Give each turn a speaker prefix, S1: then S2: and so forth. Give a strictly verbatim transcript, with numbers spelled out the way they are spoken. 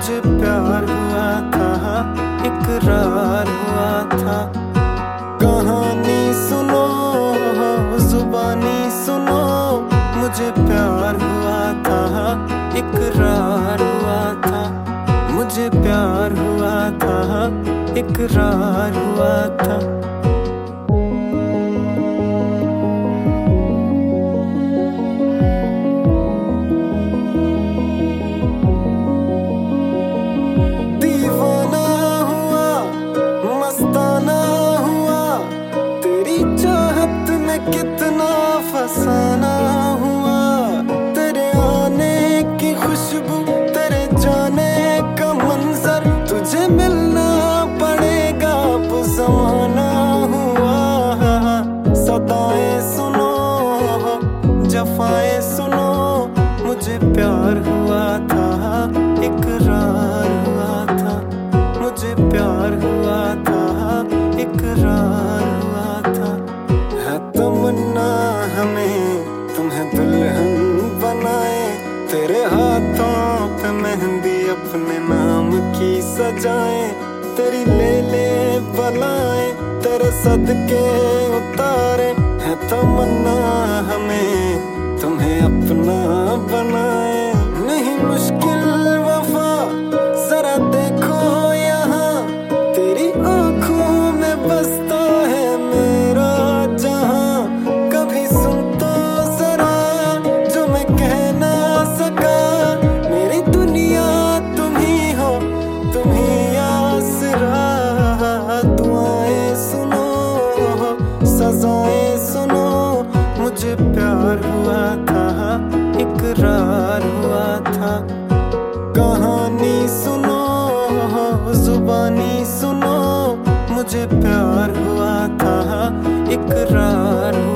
S1: मुझे प्यार हुआ था, इकरार हुआ था। कहानी सुनो, जुबानी सुनो, मुझे प्यार हुआ था, इकरार हुआ था। मुझे प्यार हुआ था, इकरार हुआ था। दीवाना हुआ, मस्ताना हुआ, तेरी चाहत में कितना फसाना हुआ। तेरे आने की खुशबू, तेरे जाने का मंजर, तुझे मिलना पड़ेगा अब ज़माना हुआ। सदाएं सुनो, जफाएं सुनो, मुझे प्यार हुआ था, इकरार हुआ था। मुझे प्यार हुआ था, इकरार हुआ था। है तमन्ना हमें तुम्हें दुल्हन बनाए, तेरे हाथों पे मेहंदी अपने नाम की सजाए। तेरी ले ले बलाए, तेरे सदके उतारे। है तमन्ना हमें तुम्हें अपना बनाए। नहीं मुश्किल वफा, जरा देखो यहाँ, तेरी आंखों में बसता है मेरा जहां। कभी सुन तो जरा जो मैं कह ना सका, मेरी दुनिया तुम ही हो, तुम ही आसरा। दुआएं सुनो, सजाएं सुनो, मुझे प्यार हुआ था, इकरार हुआ था। कहानी सुनो, जुबानी सुनो, मुझे प्यार हुआ था, इकरार हुआ था।